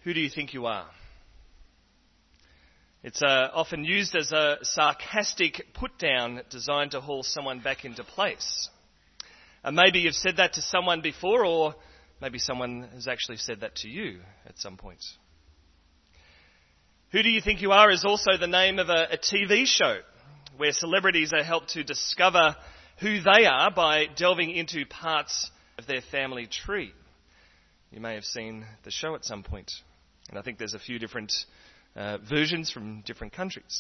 Who do you think you are? It's often used as a sarcastic put-down designed to haul someone back into place. Maybe you've said that to someone before, or maybe someone has actually said that to you at some point. Who do you think you are is also the name of a TV show where celebrities are helped to discover who they are by delving into parts of their family tree. You may have seen the show at some point, and I think there's a few different versions from different countries.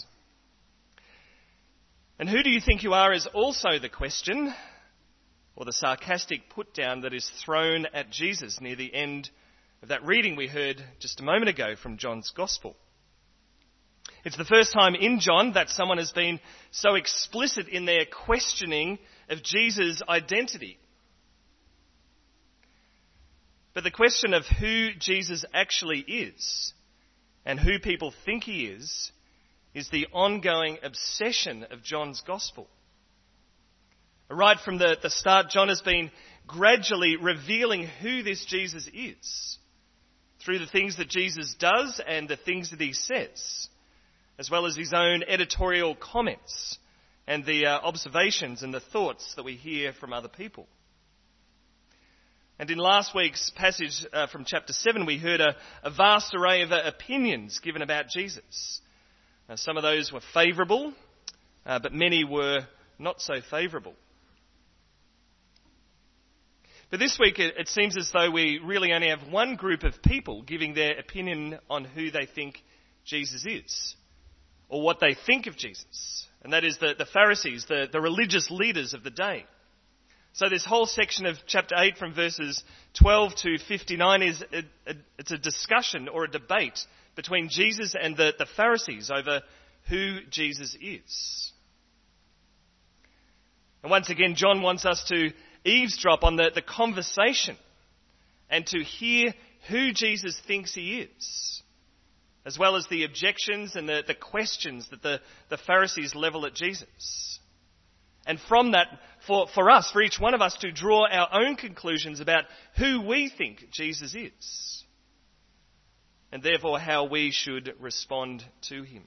And who do you think you are is also the question, or the sarcastic put-down that is thrown at Jesus near the end of that reading we heard just a moment ago from John's Gospel. It's the first time in John that someone has been so explicit in their questioning of Jesus' identity. But the question of who Jesus actually is and who people think he is the ongoing obsession of John's Gospel. Right from the start, John has been gradually revealing who this Jesus is through the things that Jesus does and the things that he says, as well as his own editorial comments and the observations and the thoughts that we hear from other people. And in last week's passage from chapter 7, we heard a vast array of opinions given about Jesus. Some of those were favourable, but many were not so favourable. But this week it seems as though we really only have one group of people giving their opinion on who they think Jesus is, or what they think of Jesus, and that is the Pharisees, the religious leaders of the day. So this whole section of chapter 8 from verses 12 to 59 it's a discussion or a debate between Jesus and the Pharisees over who Jesus is. And once again, John wants us to eavesdrop on the conversation and to hear who Jesus thinks he is, as well as the objections and the questions that the Pharisees level at Jesus. And from that, for us, for each one of us to draw our own conclusions about who we think Jesus is, and therefore how we should respond to him.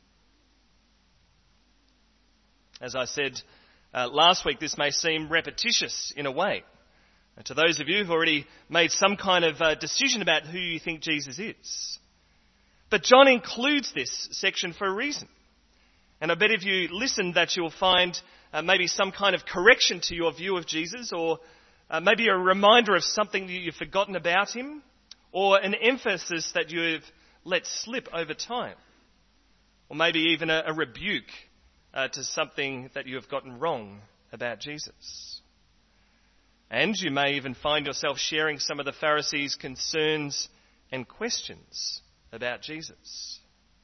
As I said last week, this may seem repetitious in a way to those of you who've already made some kind of decision about who you think Jesus is. But John includes this section for a reason. And I bet if you listen that you'll find maybe some kind of correction to your view of Jesus, or maybe a reminder of something that you've forgotten about him, or an emphasis that you've let slip over time, or maybe even a rebuke to something that you have gotten wrong about Jesus. And you may even find yourself sharing some of the Pharisees' concerns and questions about Jesus.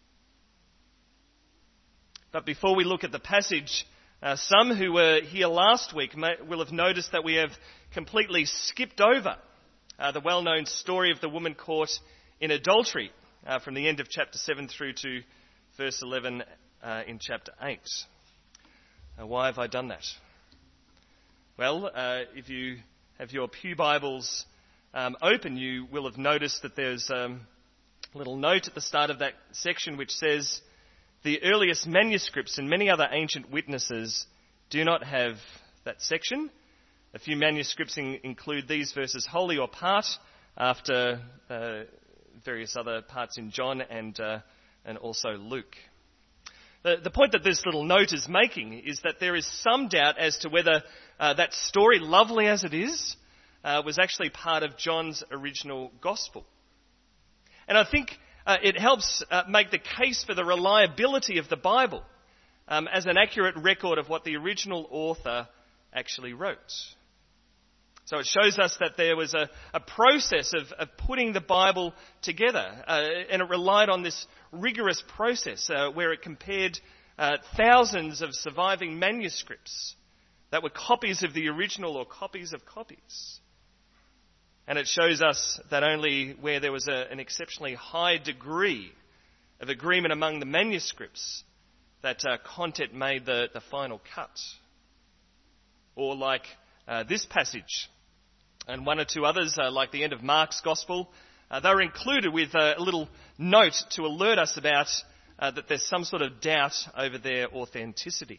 But before we look at the passage, some who were here last week will have noticed that we have completely skipped over the well-known story of the woman caught in adultery from the end of chapter 7 through to verse 11 in chapter 8. Why have I done that? Well, if you have your Pew Bibles open, you will have noticed that there's a little note at the start of that section which says, "The earliest manuscripts and many other ancient witnesses do not have that section. A few manuscripts include these verses wholly or part after various other parts in John and also Luke." The point that this little note is making is that there is some doubt as to whether that story, lovely as it is, was actually part of John's original gospel. And I think it helps make the case for the reliability of the Bible as an accurate record of what the original author actually wrote. So it shows us that there was a process of putting the Bible together, and it relied on this rigorous process where it compared thousands of surviving manuscripts that were copies of the original or copies of copies. And it shows us that only where there was an exceptionally high degree of agreement among the manuscripts that content made the final cut. Or like this passage, and one or two others, like the end of Mark's Gospel, they were included with a little note to alert us about that there's some sort of doubt over their authenticity.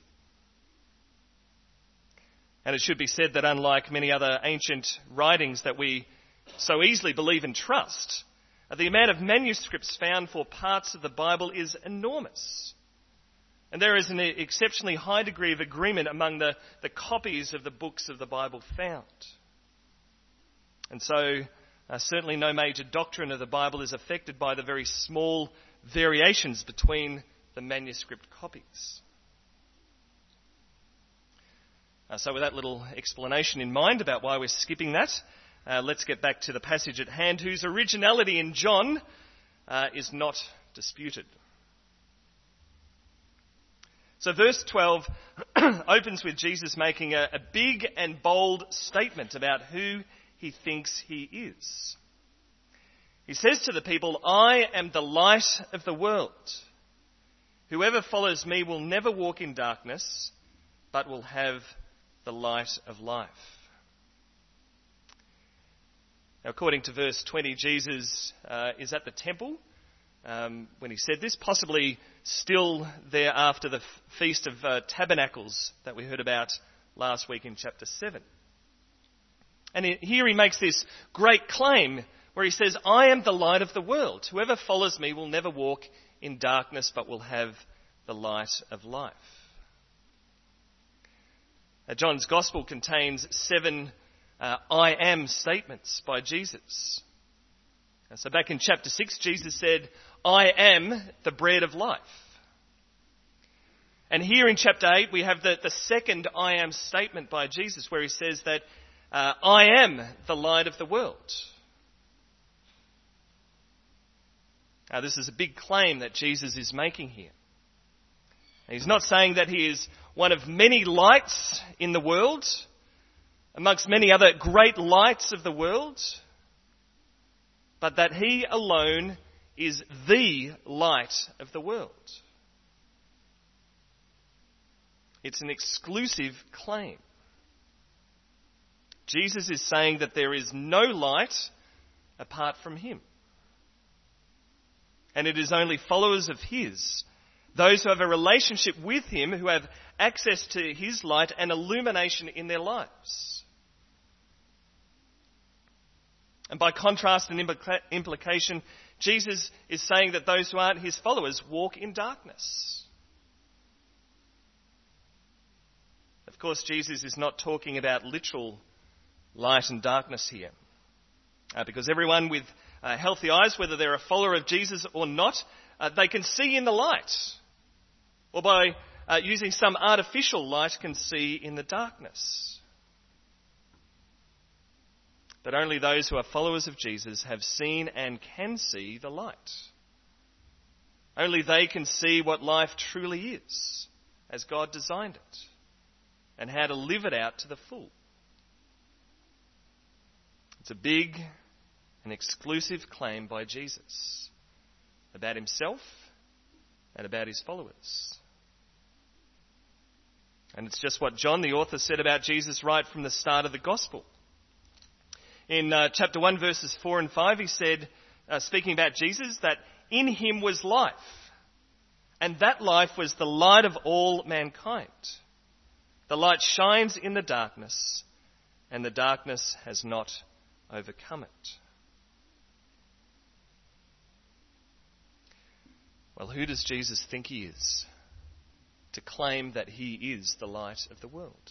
And it should be said that unlike many other ancient writings that we so easily believe and trust, the amount of manuscripts found for parts of the Bible is enormous. And there is an exceptionally high degree of agreement among the copies of the books of the Bible found. And so certainly no major doctrine of the Bible is affected by the very small variations between the manuscript copies. So with that little explanation in mind about why we're skipping that, let's get back to the passage at hand, whose originality in John is not disputed. So verse 12 opens with Jesus making a big and bold statement about who he thinks he is. He says to the people, "I am the light of the world. Whoever follows me will never walk in darkness, but will have the light of life." Now, according to verse 20, Jesus is at the temple when he said this, possibly still there after the Feast of Tabernacles that we heard about last week in chapter 7. And here he makes this great claim where he says, "I am the light of the world. Whoever follows me will never walk in darkness, but will have the light of life." John's Gospel contains 7 I am statements by Jesus. And so back in chapter 6, Jesus said, "I am the bread of life." And here in chapter 8, we have the second I am statement by Jesus, where he says that I am the light of the world. Now, this is a big claim that Jesus is making here. He's not saying that he is one of many lights in the world, amongst many other great lights of the world, but that he alone is the light of the world. It's an exclusive claim. Jesus is saying that there is no light apart from him. And it is only followers of his, those who have a relationship with him, who have access to his light and illumination in their lives. And by contrast and implication, Jesus is saying that those who aren't his followers walk in darkness. Of course, Jesus is not talking about literal light and darkness here. Because everyone with healthy eyes, whether they're a follower of Jesus or not, they can see in the light. Or by using some artificial light, can see in the darkness. But only those who are followers of Jesus have seen and can see the light. Only they can see what life truly is, as God designed it, and how to live it out to the full. It's a big and exclusive claim by Jesus about himself and about his followers. And it's just what John, the author, said about Jesus right from the start of the Gospel. In chapter 1, verses 4 and 5, he said, speaking about Jesus, that in him was life, and that life was the light of all mankind. The light shines in the darkness, and the darkness has not overcome it. Well, who does Jesus think he is to claim that he is the light of the world?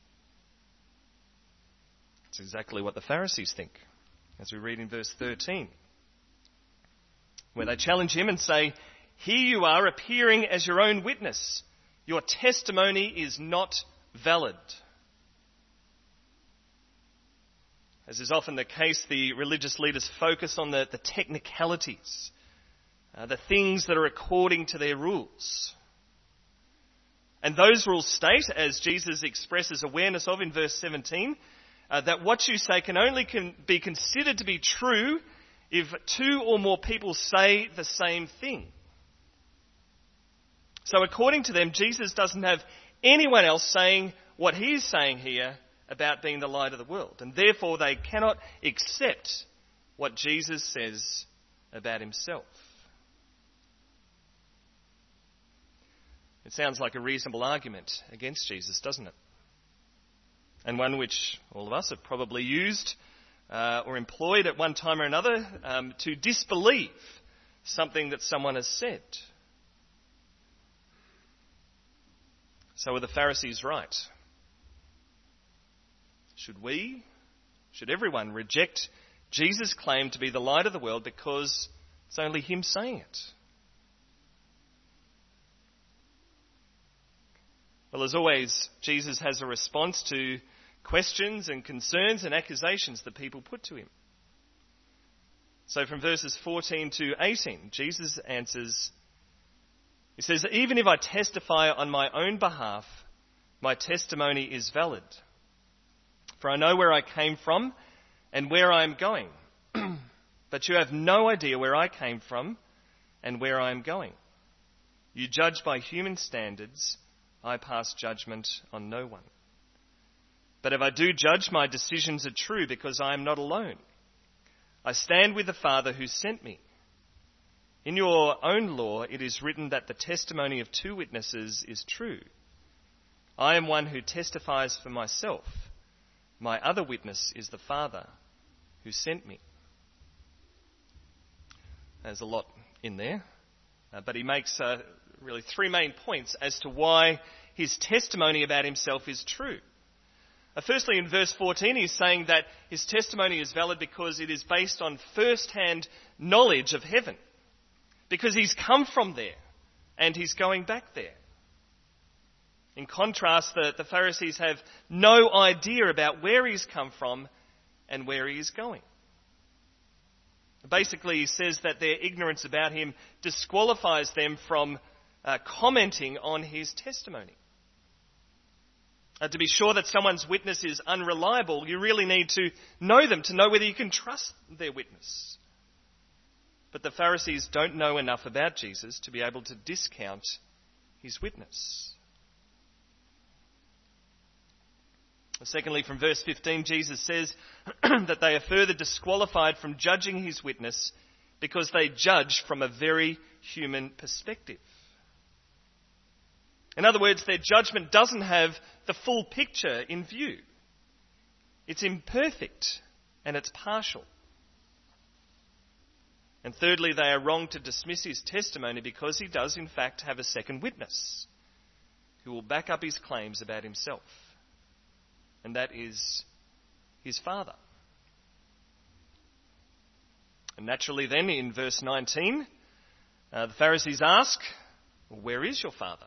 It's exactly what the Pharisees think, as we read in verse 13, where they challenge him and say, "Here you are appearing as your own witness. Your testimony is not valid." As is often the case, the religious leaders focus on the technicalities, the things that are according to their rules. And those rules state, as Jesus expresses awareness of in verse 17, that what you say can only be considered to be true if 2 or more people say the same thing. So according to them, Jesus doesn't have anyone else saying what he's saying here about being the light of the world. And therefore they cannot accept what Jesus says about himself. It sounds like a reasonable argument against Jesus, doesn't it? And one which all of us have probably used or employed at one time or another to disbelieve something that someone has said. So are the Pharisees right? Should everyone reject Jesus' claim to be the light of the world because it's only him saying it? Well, as always, Jesus has a response to questions and concerns and accusations that people put to him. So from verses 14 to 18, Jesus answers, he says, "Even if I testify on my own behalf, my testimony is valid. For I know where I came from and where I am going. But you have no idea where I came from and where I am going. You judge by human standards. I pass judgment on no one. But if I do judge, my decisions are true because I am not alone. I stand with the Father who sent me. In your own law, it is written that the testimony of 2 witnesses is true. I am one who testifies for myself. My other witness is the Father who sent me." There's a lot in there, but he makes really 3 main points as to why his testimony about himself is true. Firstly, in verse 14, he's saying that his testimony is valid because it is based on first-hand knowledge of heaven. Because he's come from there and he's going back there. In contrast, the Pharisees have no idea about where he's come from and where he is going. Basically, he says that their ignorance about him disqualifies them from commenting on his testimony. To be sure that someone's witness is unreliable, you really need to know them to know whether you can trust their witness. But the Pharisees don't know enough about Jesus to be able to discount his witness. Secondly, from verse 15, Jesus says that they are further disqualified from judging his witness because they judge from a very human perspective. In other words, their judgment doesn't have the full picture in view. It's imperfect and it's partial. And thirdly, they are wrong to dismiss his testimony because he does in fact have a second witness who will back up his claims about himself. And that is his Father. And naturally then, in verse 19, the Pharisees ask, "Well, where is your Father?"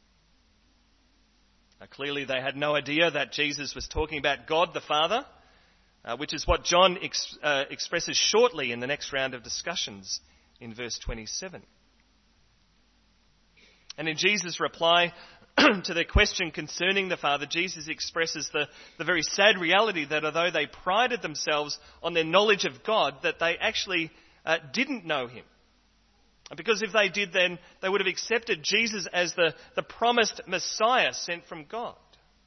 Clearly they had no idea that Jesus was talking about God the Father, which is what John expresses shortly in the next round of discussions in verse 27. And in Jesus' reply to their question concerning the Father, Jesus expresses the very sad reality that although they prided themselves on their knowledge of God, that they actually didn't know him. Because if they did, then they would have accepted Jesus as the promised Messiah sent from God.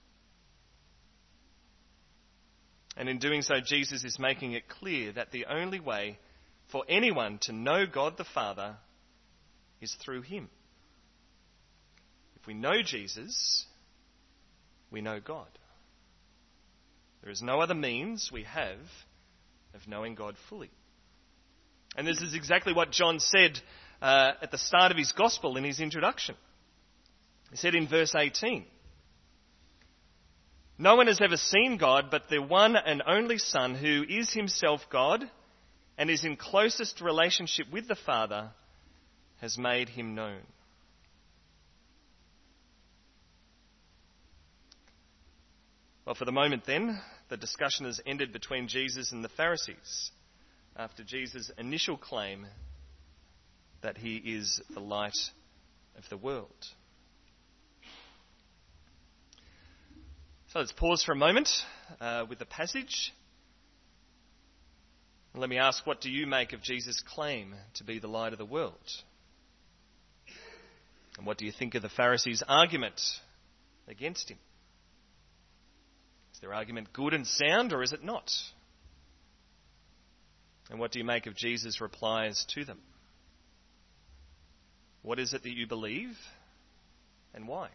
And in doing so, Jesus is making it clear that the only way for anyone to know God the Father is through him. If we know Jesus, we know God. There is no other means we have of knowing God fully. And this is exactly what John said at the start of his gospel in his introduction. He said in verse 18, "No one has ever seen God but the one and only Son, who is himself God and is in closest relationship with the Father, has made him known." Well, for the moment then, the discussion has ended between Jesus and the Pharisees after Jesus' initial claim that he is the light of the world. So let's pause for a moment with the passage. And let me ask, what do you make of Jesus' claim to be the light of the world? And what do you think of the Pharisees' argument against him? Is their argument good and sound, or is it not? And what do you make of Jesus' replies to them? What is it that you believe, and why?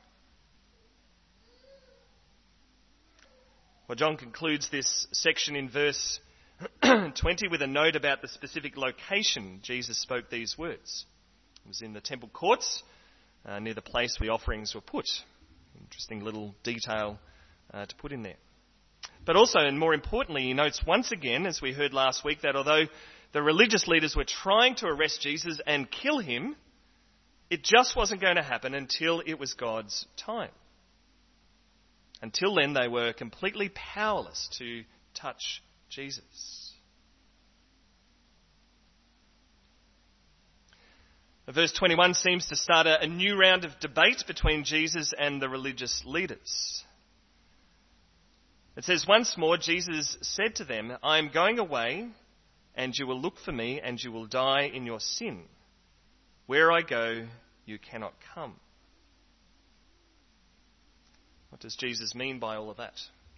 Well, John concludes this section in verse 20 with a note about the specific location Jesus spoke these words. It was in the temple courts, near the place where the offerings were put. Interesting little detail to put in there. But also, and more importantly, he notes once again, as we heard last week, that although the religious leaders were trying to arrest Jesus and kill him, it just wasn't going to happen until it was God's time. Until then, they were completely powerless to touch Jesus. Verse 21 seems to start a new round of debate between Jesus and the religious leaders. It says, once more, Jesus said to them, I am going away, and you will look for me, and you will die in your sin. Where I go, you cannot come. What does Jesus mean by all of that?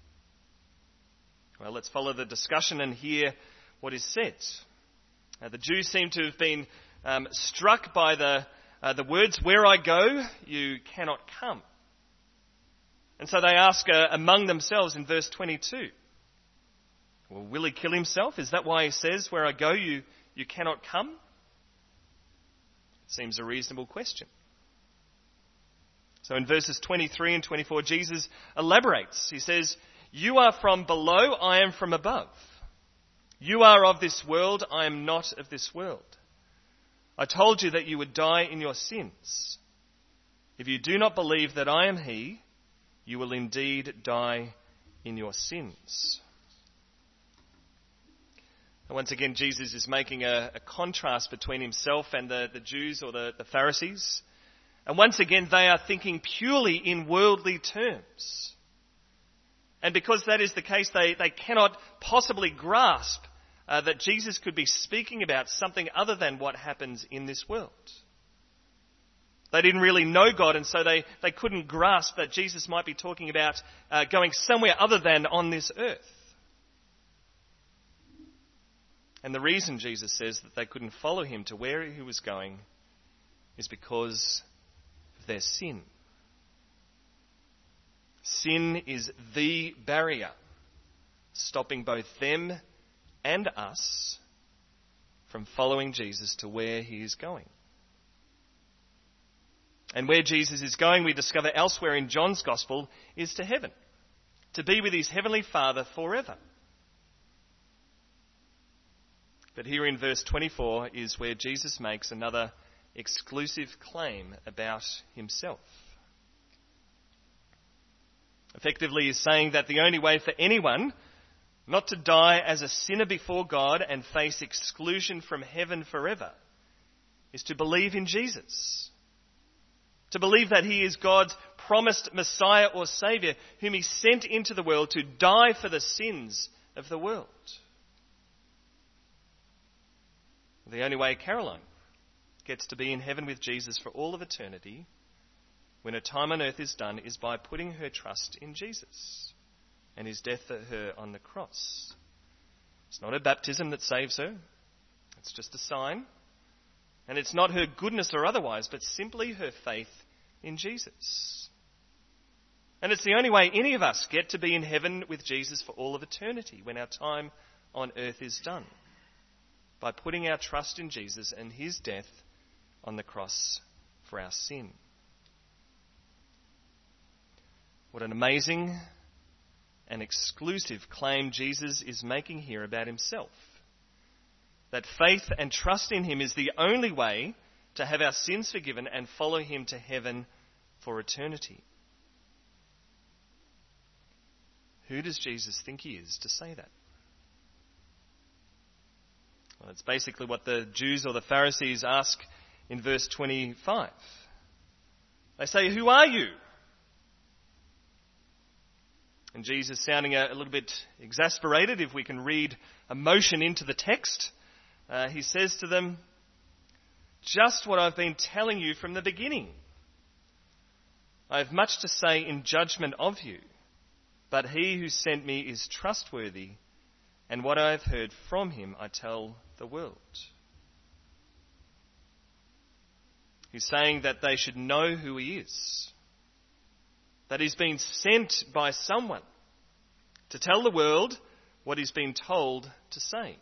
Well, let's follow the discussion and hear what is said. The Jews seem to have been struck by the words, where I go, you cannot come. And so they ask among themselves in verse 22, well, will he kill himself? Is that why he says, where I go, you cannot come? Seems a reasonable question. So in verses 23 and 24, Jesus elaborates. He says, you are from below, I am from above. You are of this world, I am not of this world. I told you that you would die in your sins. If you do not believe that I am he, you will indeed die in your sins. And once again, Jesus is making a contrast between himself and the Jews or the Pharisees. And once again, they are thinking purely in worldly terms. And because that is the case, they cannot possibly grasp that Jesus could be speaking about something other than what happens in this world. They didn't really know God, and so they couldn't grasp that Jesus might be talking about going somewhere other than on this earth. And the reason Jesus says that they couldn't follow him to where he was going is because of their sin. Sin is the barrier stopping both them and us from following Jesus to where he is going. And where Jesus is going, we discover elsewhere in John's Gospel, is to heaven, to be with his heavenly Father forever. But here in verse 24 is where Jesus makes another exclusive claim about himself. Effectively, he's saying that the only way for anyone not to die as a sinner before God and face exclusion from heaven forever is to believe in Jesus. To believe that he is God's promised Messiah or Saviour, whom he sent into the world to die for the sins of the world. The only way Caroline gets to be in heaven with Jesus for all of eternity, when her time on earth is done, is by putting her trust in Jesus and his death for her on the cross. It's not her baptism that saves her. It's just a sign. And it's not her goodness or otherwise, but simply her faith in Jesus. And it's the only way any of us get to be in heaven with Jesus for all of eternity, when our time on earth is done, by putting our trust in Jesus and his death on the cross for our sin. What an amazing and exclusive claim Jesus is making here about himself. That faith and trust in him is the only way to have our sins forgiven and follow him to heaven for eternity. Who does Jesus think he is to say that? Well, it's basically what the Jews or the Pharisees ask in verse 25. They say, "Who are you?" And Jesus, sounding a little bit exasperated, if we can read emotion into the text, he says to them, "Just what I've been telling you from the beginning. I have much to say in judgment of you, but he who sent me is trustworthy, and what I have heard from him I tell the world. He's saying that they should know who he is, that he's been sent by someone to tell the world what he's been told to say.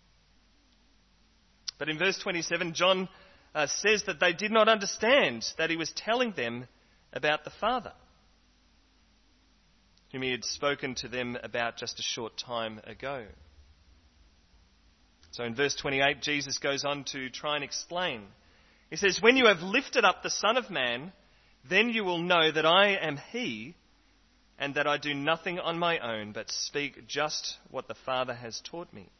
But in verse 27, John says that they did not understand that he was telling them about the Father, whom he had spoken to them about just a short time ago. So in verse 28, Jesus goes on to try and explain. He says, "When you have lifted up the Son of Man, then you will know that I am he, and that I do nothing on my own, but speak just what the Father has taught me."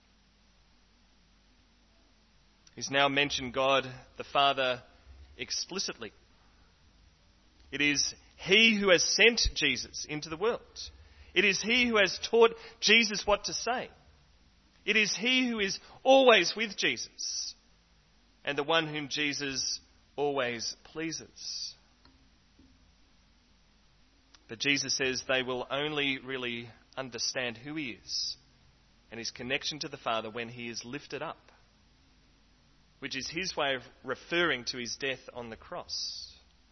He's now mentioned God the Father explicitly. It is he who has sent Jesus into the world. It is he who has taught Jesus what to say. It is he who is always with Jesus, and the one whom Jesus always pleases. But Jesus says they will only really understand who he is and his connection to the Father when he is lifted up, which is his way of referring to his death on the cross.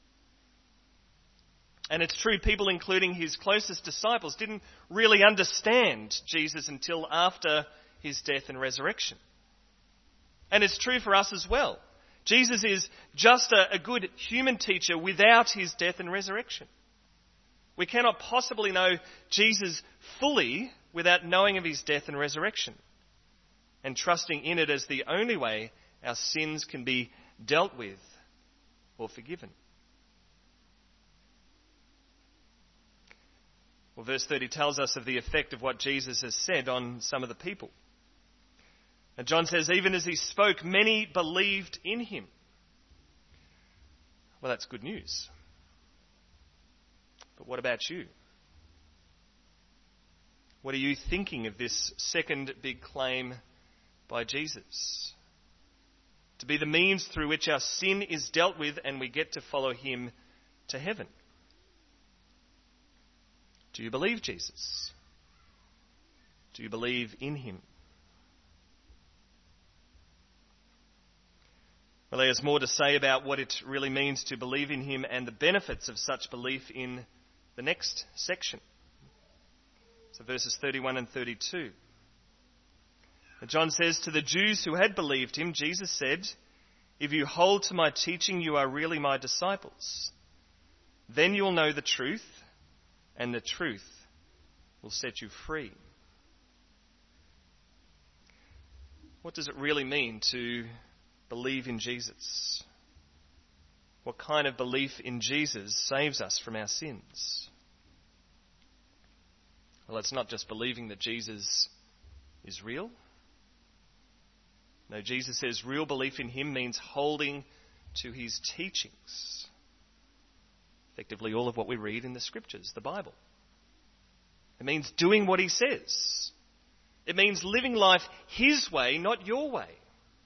And it's true, people, including his closest disciples, didn't really understand Jesus until after his death and resurrection. And it's true for us as well. Jesus is just a good human teacher without his death and resurrection. We cannot possibly know Jesus fully without knowing of his death and resurrection and trusting in it as the only way our sins can be dealt with or forgiven. Well, verse 30 tells us of the effect of what Jesus has said on some of the people. And John says, even as he spoke, many believed in him. Well, that's good news. But what about you? What are you thinking of this second big claim by Jesus? To be the means through which our sin is dealt with and we get to follow him to heaven. Do you believe Jesus? Do you believe in him? Well, there's more to say about what it really means to believe in him and the benefits of such belief in the next section. So verses 31 and 32. And John says, "To the Jews who had believed him, Jesus said, 'If you hold to my teaching, you are really my disciples. Then you will know the truth, and the truth will set you free.'" What does it really mean to believe in Jesus? What kind of belief in Jesus saves us from our sins? Well, it's not just believing that Jesus is real. No, Jesus says real belief in him means holding to his teachings. Effectively all of what we read in the scriptures, the Bible. It means doing what he says. It means living life his way, not your way.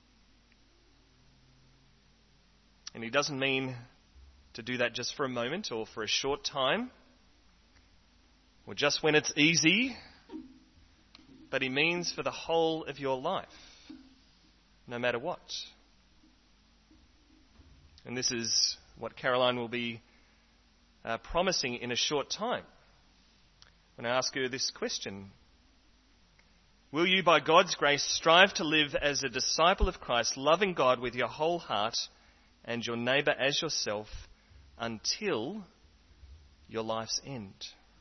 And he doesn't mean to do that just for a moment or for a short time or just when it's easy, but he means for the whole of your life, no matter what. And this is what Caroline will be promising in a short time when I ask her this question. Will you, by God's grace, strive to live as a disciple of Christ, loving God with your whole heart and your neighbour as yourself until your life's end?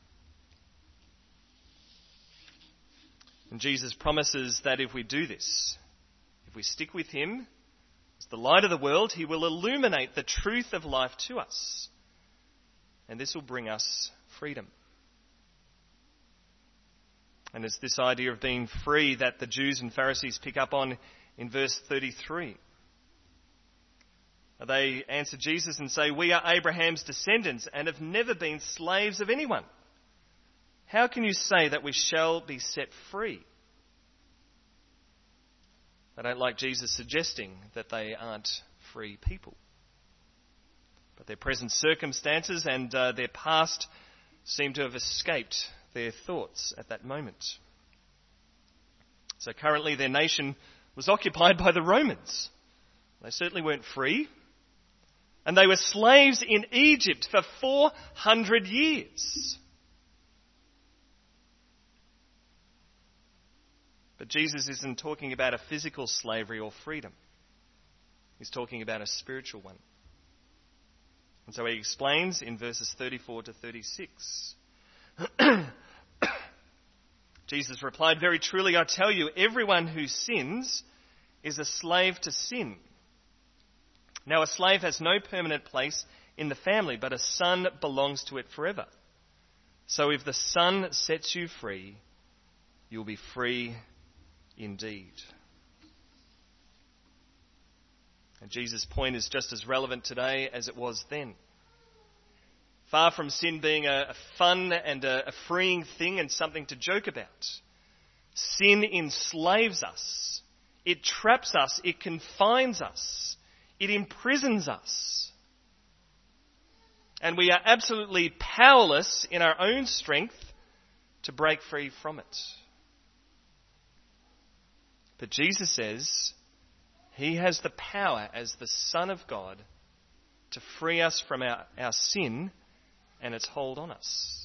And Jesus promises that if we do this, if we stick with him as the light of the world, he will illuminate the truth of life to us. And this will bring us freedom. And it's this idea of being free that the Jews and Pharisees pick up on in verse 33. They answer Jesus and say, "We are Abraham's descendants and have never been slaves of anyone. How can you say that we shall be set free?" They don't like Jesus suggesting that they aren't free people. But their present circumstances and their past seem to have escaped their thoughts at that moment. So currently their nation was occupied by the Romans. They certainly weren't free. And they were slaves in Egypt for 400 years. But Jesus isn't talking about a physical slavery or freedom. He's talking about a spiritual one. And so he explains in verses 34 to 36. Jesus replied, "Very truly I tell you, everyone who sins is a slave to sin. Now a slave has no permanent place in the family, but a son belongs to it forever. So if the Son sets you free, you'll be free indeed." And Jesus' point is just as relevant today as it was then. Far from sin being a fun and a freeing thing and something to joke about, sin enslaves us. It traps us. It confines us. It imprisons us. And we are absolutely powerless in our own strength to break free from it. But Jesus says he has the power as the Son of God to free us from our sin and its hold on us.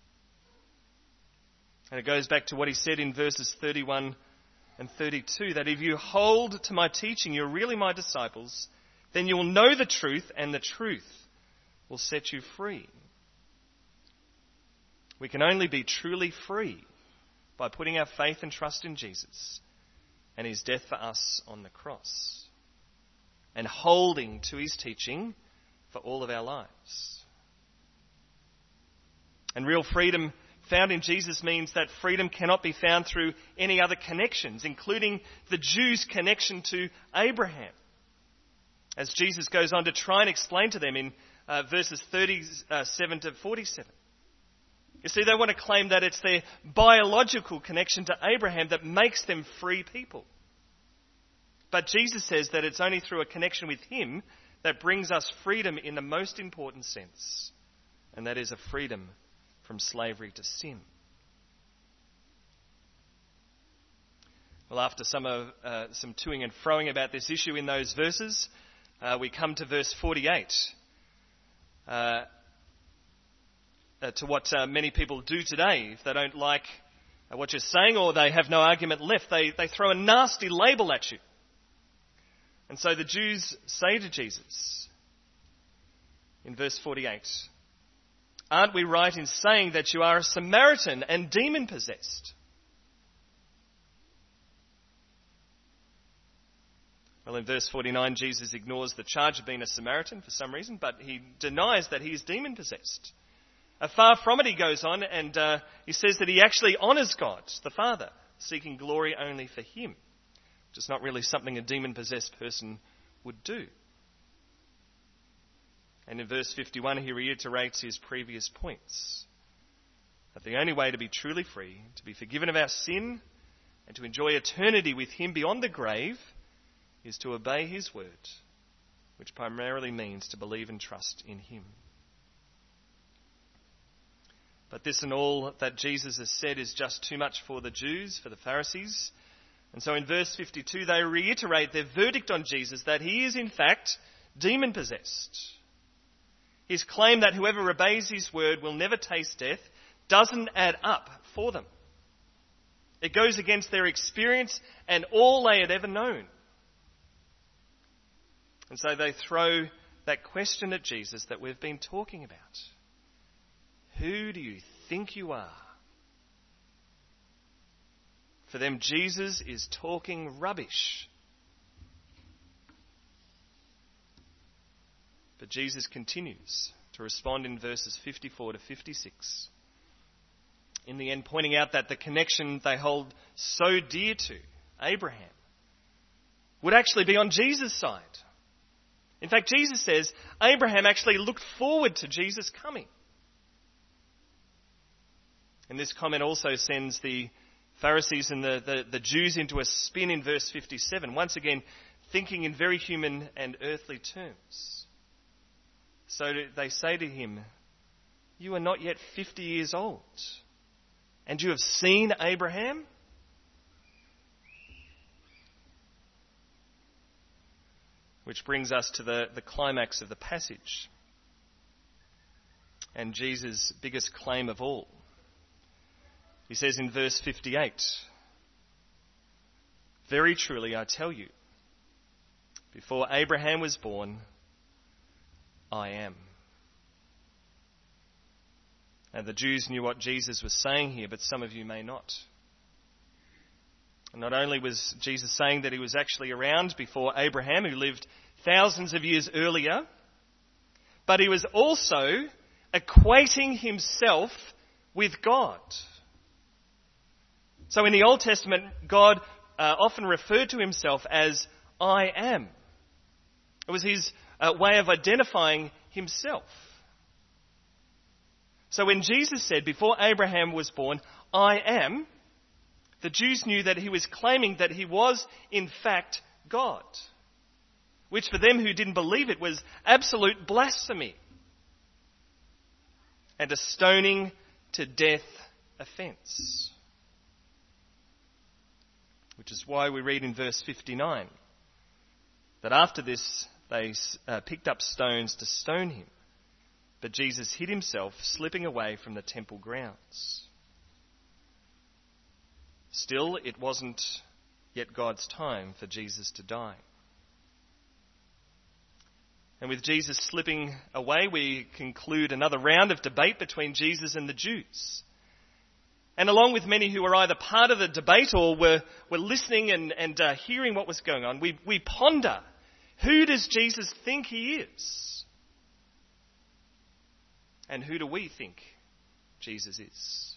And it goes back to what he said in verses 31 and 32, that if you hold to my teaching, you're really my disciples, then you'll know the truth, and the truth will set you free. We can only be truly free by putting our faith and trust in Jesus and his death for us on the cross, and holding to his teaching for all of our lives. And real freedom found in Jesus means that freedom cannot be found through any other connections, including the Jews' connection to Abraham, as Jesus goes on to try and explain to them in verses 37 to 47. You see, they want to claim that it's their biological connection to Abraham that makes them free people. But Jesus says that it's only through a connection with him that brings us freedom in the most important sense, and that is a freedom from slavery to sin. Well, after some toing and froing about this issue in those verses, we come to verse 48. To what many people do today. If they don't like what you're saying, or they have no argument left, they throw a nasty label at you. And so the Jews say to Jesus in verse 48, "Aren't we right in saying that you are a Samaritan and demon-possessed?" Well, in verse 49, Jesus ignores the charge of being a Samaritan for some reason, but he denies that he is demon-possessed. Far from it, he goes on, and he says that he actually honours God, the Father, seeking glory only for him, which is not really something a demon-possessed person would do. And in verse 51, he reiterates his previous points, that the only way to be truly free, to be forgiven of our sin, and to enjoy eternity with him beyond the grave, is to obey his word, which primarily means to believe and trust in him. But this and all that Jesus has said is just too much for the Jews, for the Pharisees. And so in verse 52, they reiterate their verdict on Jesus, that he is in fact demon-possessed. His claim that whoever obeys his word will never taste death doesn't add up for them. It goes against their experience and all they had ever known. And so they throw that question at Jesus that we've been talking about. Who do you think you are? For them, Jesus is talking rubbish. But Jesus continues to respond in verses 54 to 56. In the end, pointing out that the connection they hold so dear to, Abraham, would actually be on Jesus' side. In fact, Jesus says Abraham actually looked forward to Jesus coming. And this comment also sends the Pharisees and the Jews into a spin in verse 57, once again thinking in very human and earthly terms. So they say to him, "You are not yet 50 years old, and you have seen Abraham?" Which brings us to the climax of the passage and Jesus' biggest claim of all. He says in verse 58, "Very truly I tell you, before Abraham was born, I am." And the Jews knew what Jesus was saying here, but some of you may not. And not only was Jesus saying that he was actually around before Abraham, who lived thousands of years earlier, but he was also equating himself with God. So in the Old Testament, God often referred to himself as I am. It was his way of identifying himself. So when Jesus said, before Abraham was born, I am, the Jews knew that he was claiming that he was in fact God, which for them who didn't believe it was absolute blasphemy and a stoning to death offence. Which is why we read in verse 59 that after this they picked up stones to stone him, but Jesus hid himself, slipping away from the temple grounds. Still, it wasn't yet God's time for Jesus to die. And with Jesus slipping away, we conclude another round of debate between Jesus and the Jews. And along with many who were either part of the debate or were listening and hearing what was going on, we ponder, who does Jesus think he is? And who do we think Jesus is?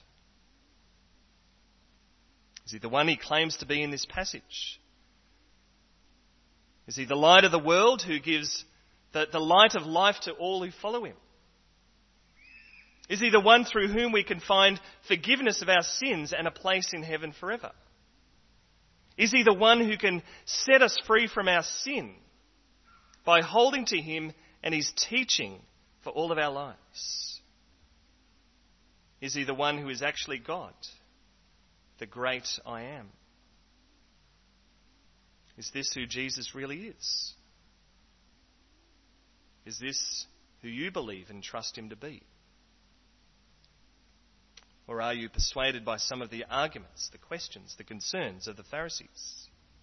Is he the one he claims to be in this passage? Is he the light of the world who gives the light of life to all who follow him? Is he the one through whom we can find forgiveness of our sins and a place in heaven forever? Is he the one who can set us free from our sin by holding to him and his teaching for all of our lives? Is he the one who is actually God, the great I am? Is this who Jesus really is? Is this who you believe and trust him to be? Or are you persuaded by some of the arguments, the questions, the concerns of the Pharisees?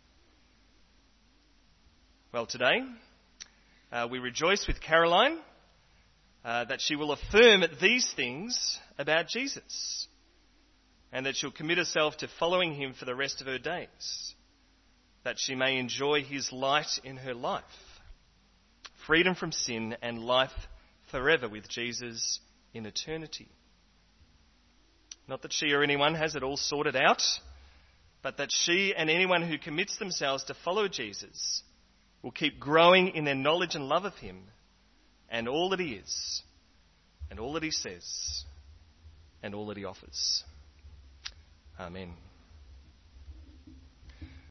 Well, today we rejoice with Caroline that she will affirm these things about Jesus and that she'll commit herself to following him for the rest of her days, that she may enjoy his light in her life, freedom from sin and life forever with Jesus in eternity. Not that she or anyone has it all sorted out, but that she and anyone who commits themselves to follow Jesus will keep growing in their knowledge and love of him and all that he is and all that he says and all that he offers. Amen.